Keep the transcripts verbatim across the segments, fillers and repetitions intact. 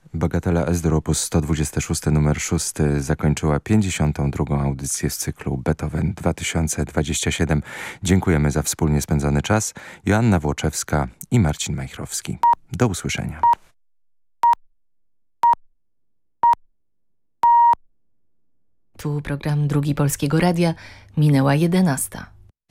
Bagatela S-dur op. sto dwadzieścia sześć numer sześć zakończyła pięćdziesiątą drugą audycję z cyklu Beethoven dwa tysiące dwadzieścia siedem. Dziękujemy za wspólnie spędzony czas. Joanna Włoczewska i Marcin Majchrowski. Do usłyszenia. Tu program Drugi Polskiego Radia. Minęła jedenasta.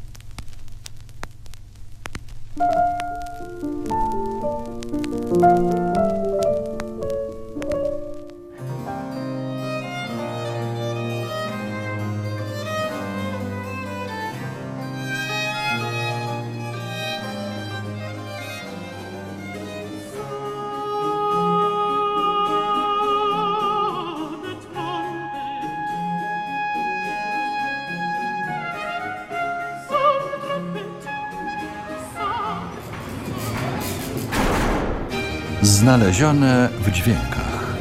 Znalezione w dźwiękach.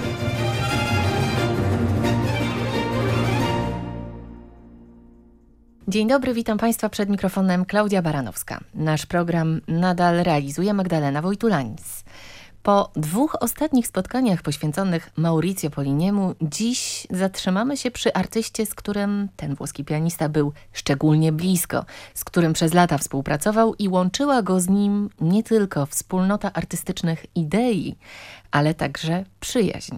Dzień dobry, witam Państwa przed mikrofonem Klaudia Baranowska. Nasz program nadal realizuje Magdalena Wojtulanis. Po dwóch ostatnich spotkaniach poświęconych Maurizio Polliniemu, dziś zatrzymamy się przy artyście, z którym ten włoski pianista był szczególnie blisko, z którym przez lata współpracował i łączyła go z nim nie tylko wspólnota artystycznych idei, ale także przyjaźń.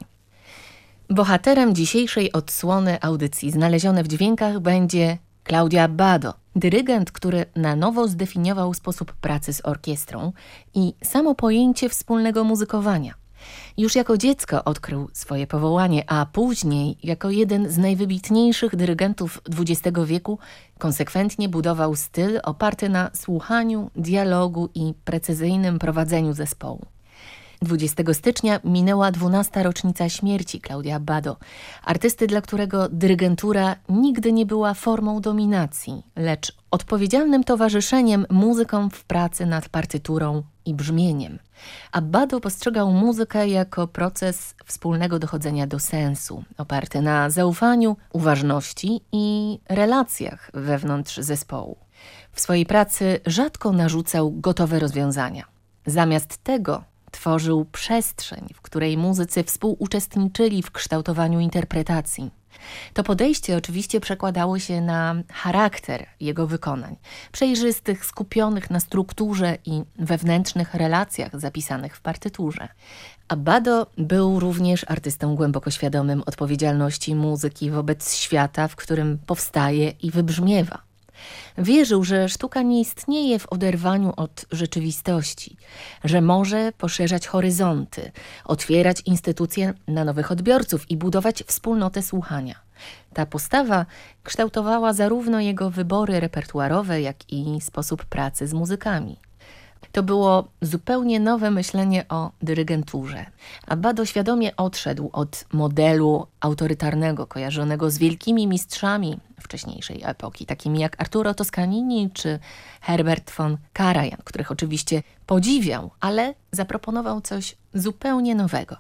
Bohaterem dzisiejszej odsłony audycji Znalezione w dźwiękach będzie Claudio Abbado, dyrygent, który na nowo zdefiniował sposób pracy z orkiestrą i samo pojęcie wspólnego muzykowania. Już jako dziecko odkrył swoje powołanie, a później jako jeden z najwybitniejszych dyrygentów dwudziestego wieku konsekwentnie budował styl oparty na słuchaniu, dialogu i precyzyjnym prowadzeniu zespołu. dwudziestego stycznia minęła dwunasta rocznica śmierci Claudia Abbado, artysty, dla którego dyrygentura nigdy nie była formą dominacji, lecz odpowiedzialnym towarzyszeniem muzykom w pracy nad partyturą i brzmieniem. Abbado postrzegał muzykę jako proces wspólnego dochodzenia do sensu, oparty na zaufaniu, uważności i relacjach wewnątrz zespołu. W swojej pracy rzadko narzucał gotowe rozwiązania. Zamiast tego tworzył przestrzeń, w której muzycy współuczestniczyli w kształtowaniu interpretacji. To podejście oczywiście przekładało się na charakter jego wykonań, przejrzystych, skupionych na strukturze i wewnętrznych relacjach zapisanych w partyturze. Abbado był również artystą głęboko świadomym odpowiedzialności muzyki wobec świata, w którym powstaje i wybrzmiewa. Wierzył, że sztuka nie istnieje w oderwaniu od rzeczywistości, że może poszerzać horyzonty, otwierać instytucje na nowych odbiorców i budować wspólnotę słuchania. Ta postawa kształtowała zarówno jego wybory repertuarowe, jak i sposób pracy z muzykami. To było zupełnie nowe myślenie o dyrygenturze. Abbado świadomie odszedł od modelu autorytarnego, kojarzonego z wielkimi mistrzami wcześniejszej epoki, takimi jak Arturo Toscanini czy Herbert von Karajan, których oczywiście podziwiał, ale zaproponował coś zupełnie nowego.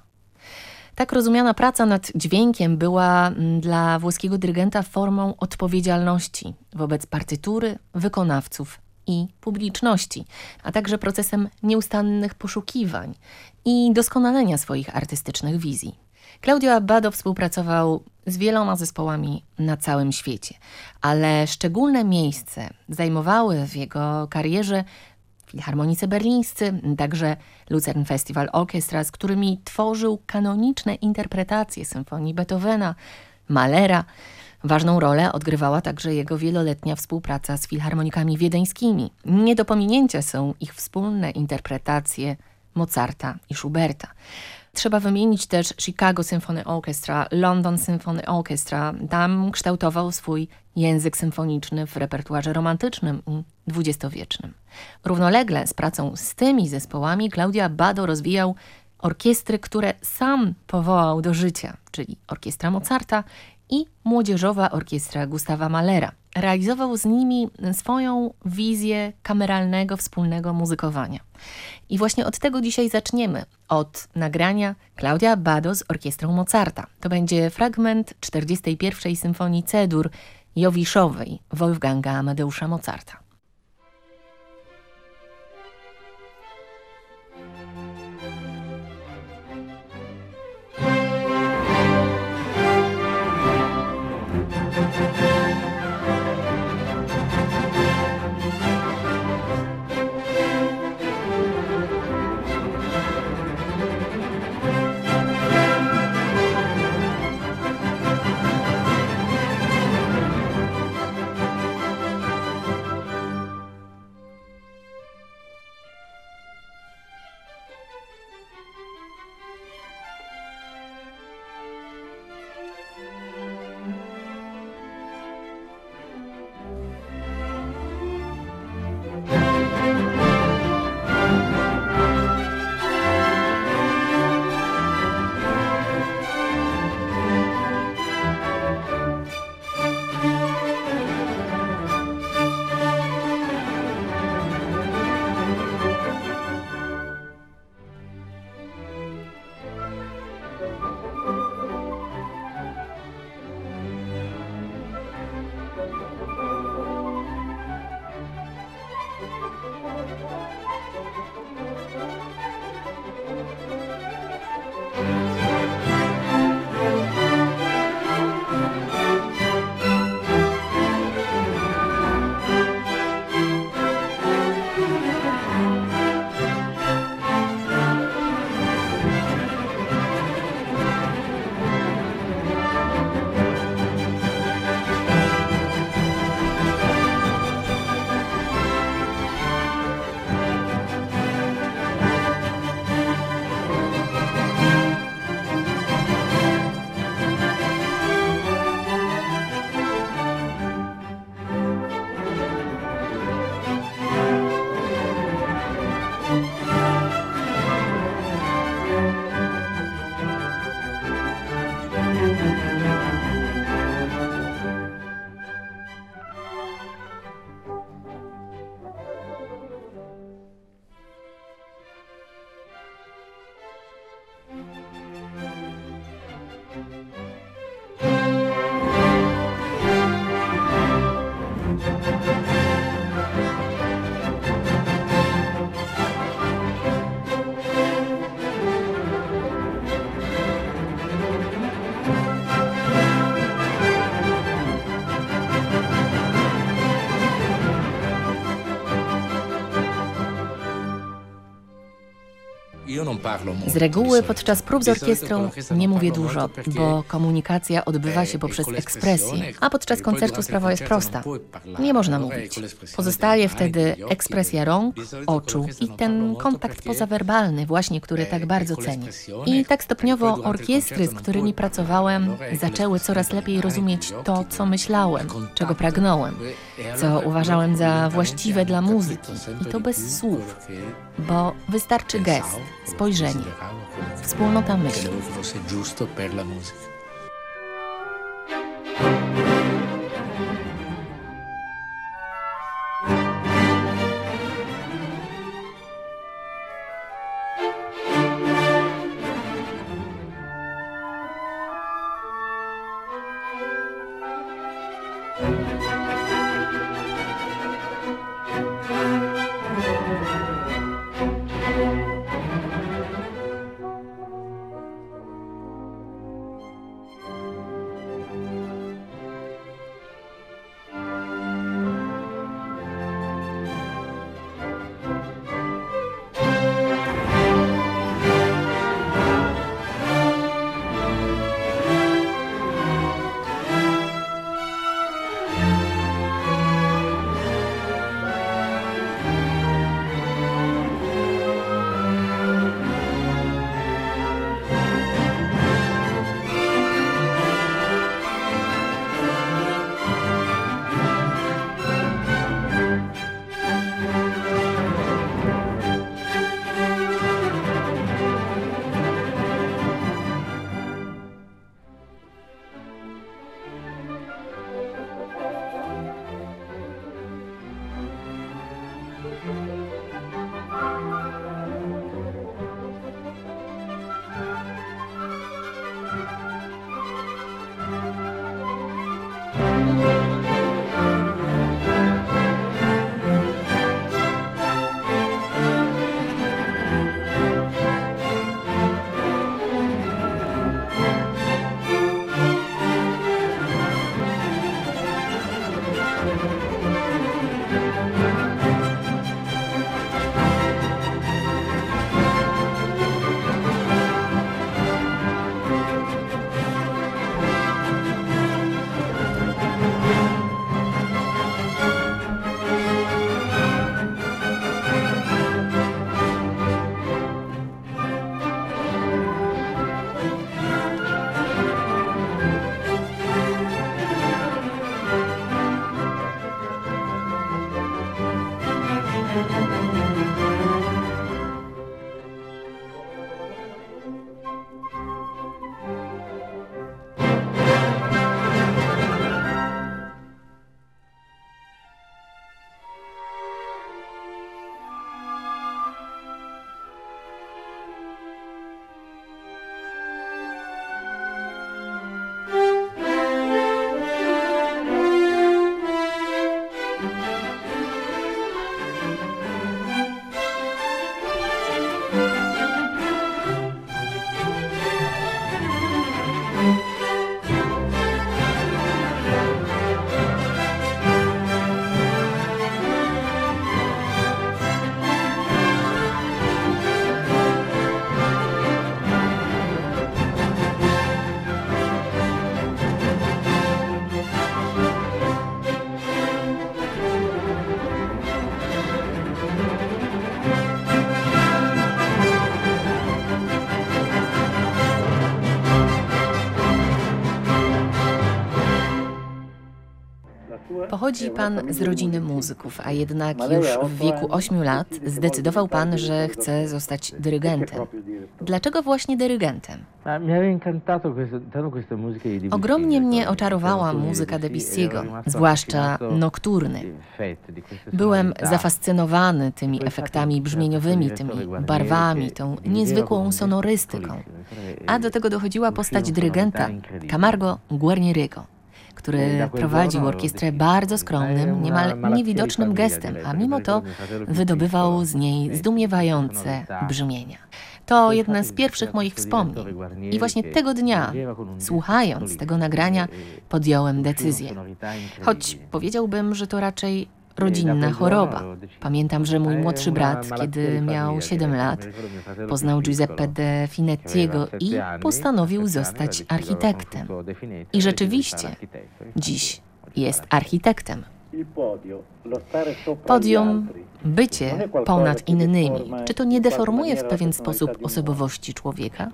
Tak rozumiana praca nad dźwiękiem była dla włoskiego dyrygenta formą odpowiedzialności wobec partytury, wykonawców i publiczności, a także procesem nieustannych poszukiwań i doskonalenia swoich artystycznych wizji. Claudio Abbado współpracował z wieloma zespołami na całym świecie, ale szczególne miejsce zajmowały w jego karierze filharmonicy berlińscy, także Lucerne Festival Orchestra, z którymi tworzył kanoniczne interpretacje symfonii Beethovena, Mahlera. Ważną rolę odgrywała także jego wieloletnia współpraca z filharmonikami wiedeńskimi. Nie do pominięcia są ich wspólne interpretacje Mozarta i Schuberta. Trzeba wymienić też Chicago Symphony Orchestra, London Symphony Orchestra. Tam kształtował swój język symfoniczny w repertuarze romantycznym i dwudziestowiecznym. Równolegle z pracą z tymi zespołami Claudio Abbado rozwijał orkiestry, które sam powołał do życia, czyli orkiestra Mozarta i młodzieżowa orkiestra Gustawa Mahlera. Realizował z nimi swoją wizję kameralnego, wspólnego muzykowania. I właśnie od tego dzisiaj zaczniemy, od nagrania Claudia Abbado z orkiestrą Mozarta. To będzie fragment czterdziestej pierwszej Symfonii C-dur Jowiszowej Wolfganga Amadeusza Mozarta. Z reguły podczas prób z orkiestrą nie mówię dużo, bo komunikacja odbywa się poprzez ekspresję, a podczas koncertu sprawa jest prosta. Nie można mówić. Pozostaje wtedy ekspresja rąk, oczu i ten kontakt pozawerbalny właśnie, który tak bardzo cenię. I tak stopniowo orkiestry, z którymi pracowałem, zaczęły coraz lepiej rozumieć to, co myślałem, czego pragnąłem, co uważałem za właściwe dla muzyki. I to bez słów, bo wystarczy gest, spojrzenie, wspólnota myśli. Pochodzi pan z rodziny muzyków, a jednak już w wieku ośmiu lat zdecydował pan, że chce zostać dyrygentem. Dlaczego właśnie dyrygentem? Ogromnie mnie oczarowała muzyka Debussy'ego, zwłaszcza nokturny. Byłem zafascynowany tymi efektami brzmieniowymi, tymi barwami, tą niezwykłą sonorystyką. A do tego dochodziła postać dyrygenta Camargo Guarnieriego, który prowadził orkiestrę bardzo skromnym, niemal niewidocznym gestem, a mimo to wydobywał z niej zdumiewające brzmienia. To jedne z pierwszych moich wspomnień. I właśnie tego dnia, słuchając tego nagrania, podjąłem decyzję. Choć powiedziałbym, że to raczej rodzinna choroba. Pamiętam, że mój młodszy brat, kiedy miał siedem lat, poznał Giuseppe de Finettiego i postanowił zostać architektem. I rzeczywiście, dziś jest architektem. Podium, bycie ponad innymi, czy to nie deformuje w pewien sposób osobowości człowieka?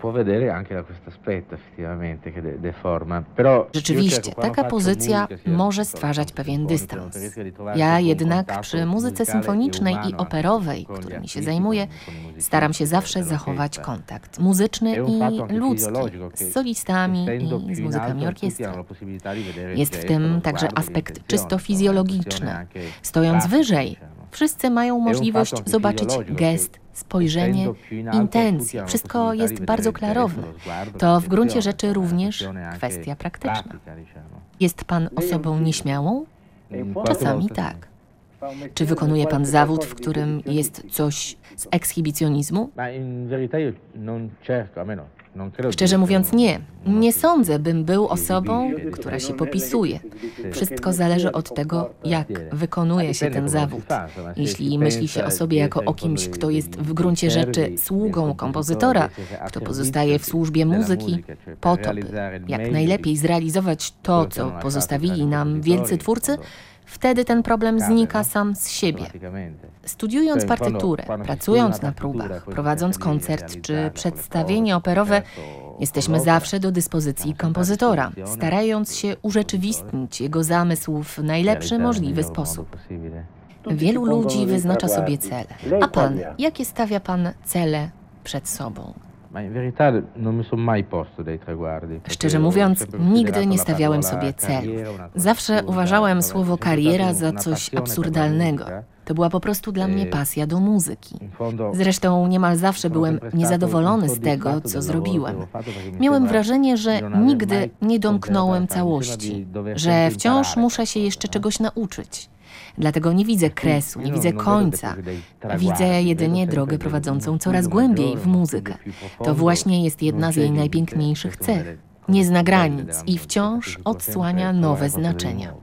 Rzeczywiście, taka pozycja może stwarzać pewien dystans. Ja jednak przy muzyce symfonicznej i operowej, którymi się zajmuję, staram się zawsze zachować kontakt muzyczny i ludzki z solistami i z muzykami orkiestry. Jest w tym także aspekt czysto fizjologiczny. Stojąc wyżej, wszyscy mają możliwość zobaczyć gest, spojrzenie, intencje. Wszystko jest bardzo klarowne. To w gruncie rzeczy również kwestia praktyczna. Jest pan osobą nieśmiałą? Czasami tak. Czy wykonuje pan zawód, w którym jest coś z ekshibicjonizmu? Szczerze mówiąc nie. Nie sądzę, bym był osobą, która się popisuje. Wszystko zależy od tego, jak wykonuje się ten zawód. Jeśli myśli się o sobie jako o kimś, kto jest w gruncie rzeczy sługą kompozytora, kto pozostaje w służbie muzyki, po to, by jak najlepiej zrealizować to, co pozostawili nam wielcy twórcy, wtedy ten problem znika sam z siebie. Studiując partyturę, pracując na próbach, prowadząc koncert czy przedstawienie operowe, jesteśmy zawsze do dyspozycji kompozytora, starając się urzeczywistnić jego zamysł w najlepszy możliwy sposób. Wielu ludzi wyznacza sobie cele. A pan, jakie stawia pan cele przed sobą? Szczerze mówiąc, nigdy nie stawiałem sobie celów. Zawsze uważałem słowo kariera za coś absurdalnego. To była po prostu dla mnie pasja do muzyki. Zresztą niemal zawsze byłem niezadowolony z tego, co zrobiłem. Miałem wrażenie, że nigdy nie domknąłem całości, że wciąż muszę się jeszcze czegoś nauczyć. Dlatego nie widzę kresu, nie widzę końca. Widzę jedynie drogę prowadzącą coraz głębiej w muzykę. To właśnie jest jedna z jej najpiękniejszych cech. Nie zna granic i wciąż odsłania nowe znaczenia.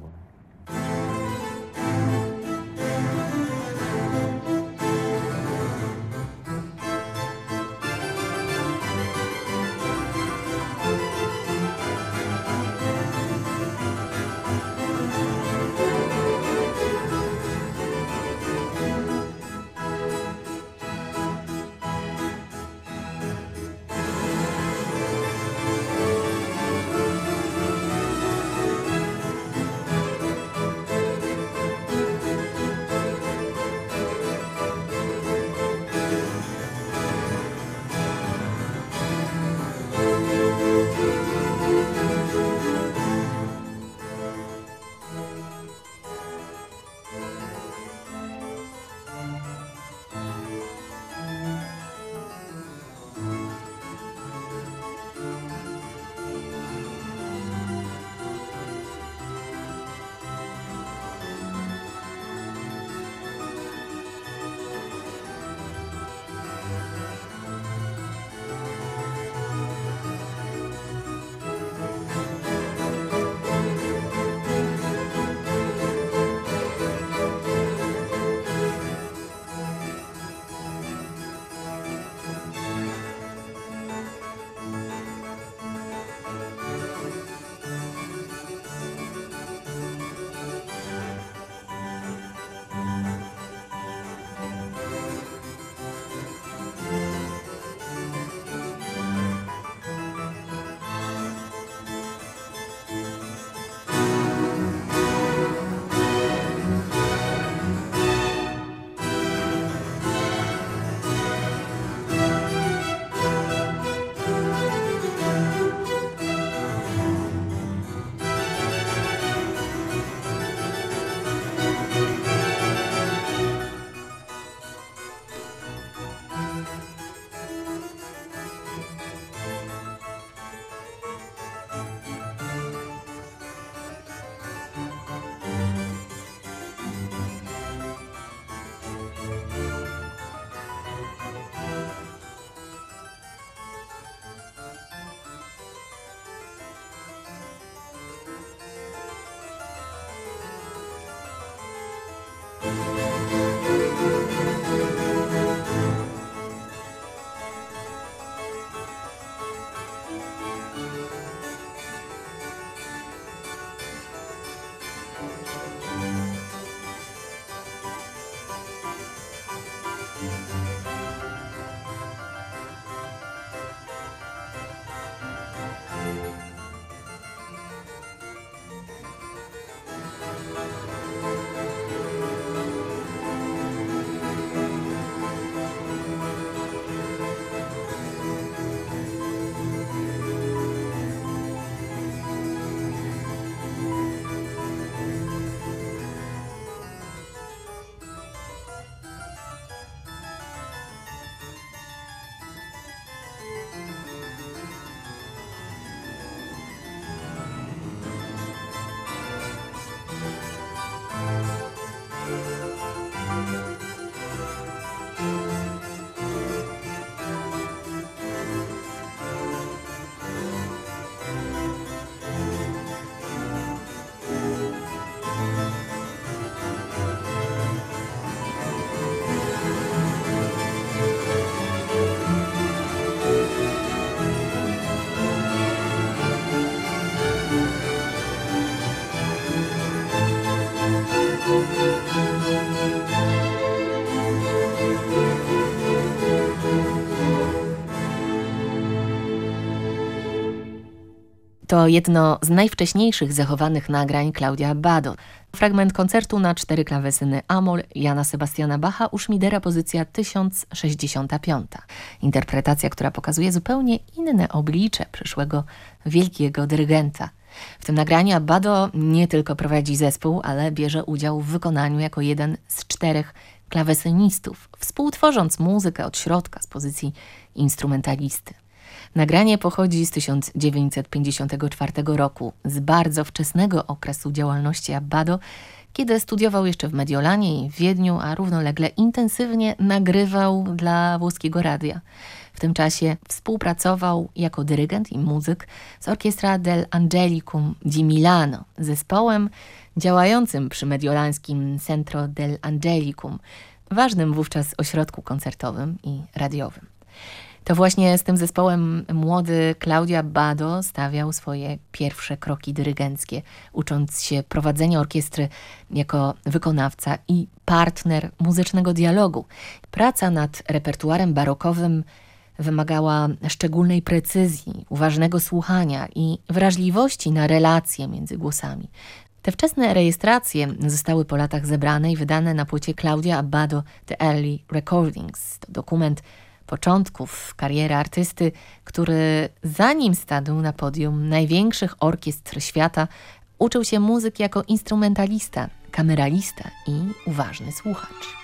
To jedno z najwcześniejszych zachowanych nagrań Claudia Abbado. Fragment koncertu na cztery klawesyny a-moll Jana Sebastiana Bacha u Schmidera, pozycja tysiąc sześćdziesiąta piąta. Interpretacja, która pokazuje zupełnie inne oblicze przyszłego wielkiego dyrygenta. W tym nagraniu Abbado nie tylko prowadzi zespół, ale bierze udział w wykonaniu jako jeden z czterech klawesynistów, współtworząc muzykę od środka z pozycji instrumentalisty. Nagranie pochodzi z tysiąc dziewięćset pięćdziesiątego czwartego roku, z bardzo wczesnego okresu działalności Abbado, kiedy studiował jeszcze w Mediolanie i w Wiedniu, a równolegle intensywnie nagrywał dla włoskiego radia. W tym czasie współpracował jako dyrygent i muzyk z Orchestra del Angelicum di Milano, zespołem działającym przy mediolańskim Centro del Angelicum, ważnym wówczas ośrodku koncertowym i radiowym. To właśnie z tym zespołem młody Claudio Abbado stawiał swoje pierwsze kroki dyrygenckie, ucząc się prowadzenia orkiestry jako wykonawca i partner muzycznego dialogu. Praca nad repertuarem barokowym wymagała szczególnej precyzji, uważnego słuchania i wrażliwości na relacje między głosami. Te wczesne rejestracje zostały po latach zebrane i wydane na płycie Claudia Abbado The Early Recordings. To dokument początków kariery artysty, który zanim stanął na podium największych orkiestr świata, uczył się muzyki jako instrumentalista, kameralista i uważny słuchacz.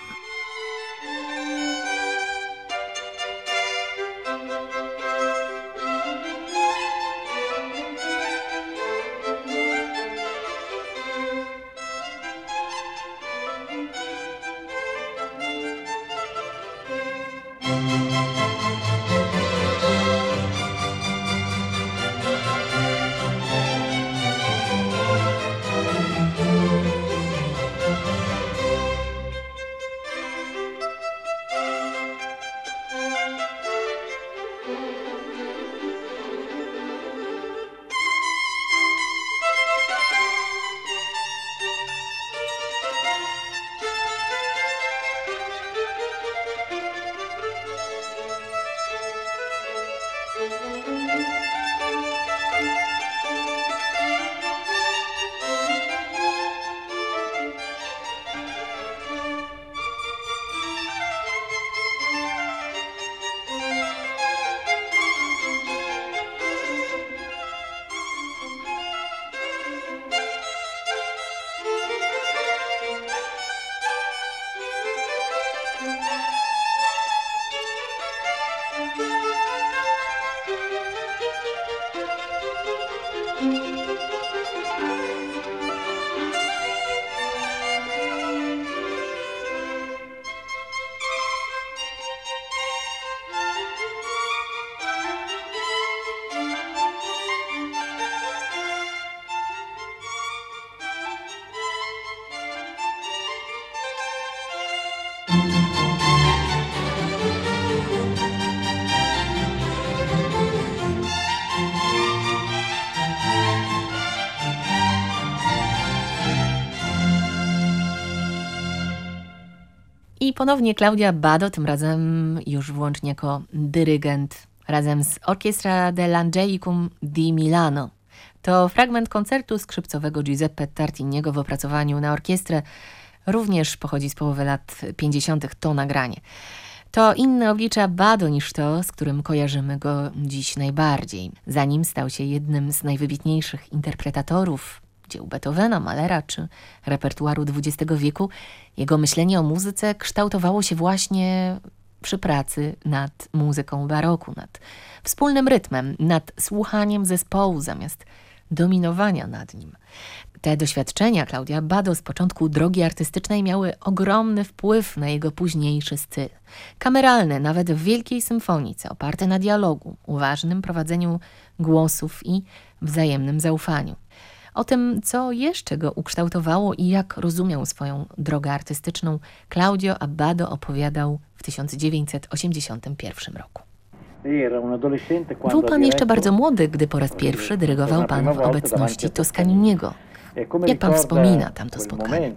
ponownie Claudia Abbado, tym razem już wyłącznie jako dyrygent, razem z Orchestra dell'Angelicum di Milano. To fragment koncertu skrzypcowego Giuseppe Tartiniego w opracowaniu na orkiestrę. Również pochodzi z połowy lat pięćdziesiątych to nagranie. To inne oblicze Abbado niż to, z którym kojarzymy go dziś najbardziej. Zanim stał się jednym z najwybitniejszych interpretatorów dzieł Beethovena, Mahlera czy repertuaru dwudziestego wieku, jego myślenie o muzyce kształtowało się właśnie przy pracy nad muzyką baroku, nad wspólnym rytmem, nad słuchaniem zespołu zamiast dominowania nad nim. Te doświadczenia Claudia Abbado z początku drogi artystycznej miały ogromny wpływ na jego późniejszy styl. Kameralny, nawet w wielkiej symfonice, oparty na dialogu, uważnym prowadzeniu głosów i wzajemnym zaufaniu. O tym, co jeszcze go ukształtowało i jak rozumiał swoją drogę artystyczną, Claudio Abbado opowiadał w tysiąc dziewięćset osiemdziesiątym pierwszym roku. Był pan jeszcze bardzo młody, gdy po raz pierwszy dyrygował pan w obecności Toscaniniego. Jak pan wspomina tamto spotkanie?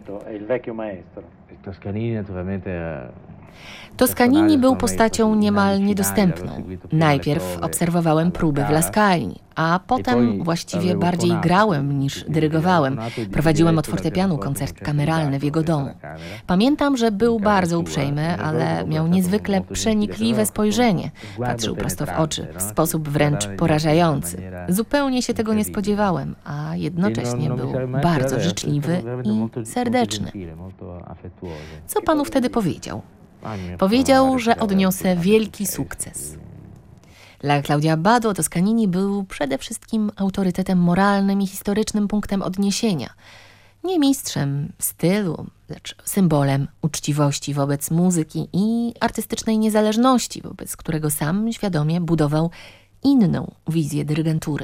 Toscanini był postacią niemal niedostępną. Najpierw obserwowałem próby w La Scali, a potem właściwie bardziej grałem niż dyrygowałem. Prowadziłem od fortepianu koncert kameralny w jego domu. Pamiętam, że był bardzo uprzejmy, ale miał niezwykle przenikliwe spojrzenie. Patrzył prosto w oczy, w sposób wręcz porażający. Zupełnie się tego nie spodziewałem, a jednocześnie był bardzo życzliwy i serdeczny. Co panu wtedy powiedział? Powiedział, że odniosę wielki sukces. Dla Claudia Abbado Toscanini był przede wszystkim autorytetem moralnym i historycznym punktem odniesienia. Nie mistrzem stylu, lecz symbolem uczciwości wobec muzyki i artystycznej niezależności, wobec którego sam świadomie budował inną wizję dyrygentury.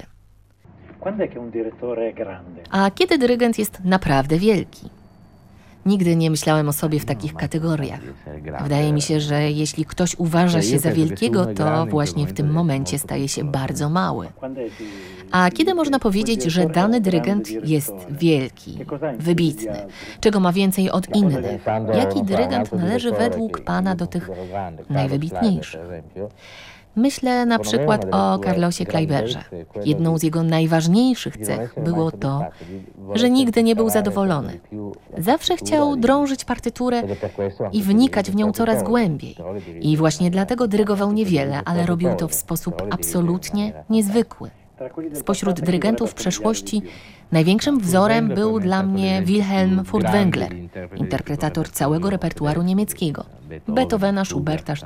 A kiedy dyrygent jest naprawdę wielki? Nigdy nie myślałem o sobie w takich kategoriach. Wydaje mi się, że jeśli ktoś uważa się za wielkiego, to właśnie w tym momencie staje się bardzo mały. A kiedy można powiedzieć, że dany dyrygent jest wielki, wybitny? Czego ma więcej od innych? Jaki dyrygent należy według pana do tych najwybitniejszych? Myślę na przykład o Carlosie Kleiberze. Jedną z jego najważniejszych cech było to, że nigdy nie był zadowolony. Zawsze chciał drążyć partyturę i wnikać w nią coraz głębiej. I właśnie dlatego dyrygował niewiele, ale robił to w sposób absolutnie niezwykły. Spośród dyrygentów przeszłości największym wzorem był dla mnie Wilhelm Furtwängler, interpretator całego repertuaru niemieckiego, Beethovena, Schuberta,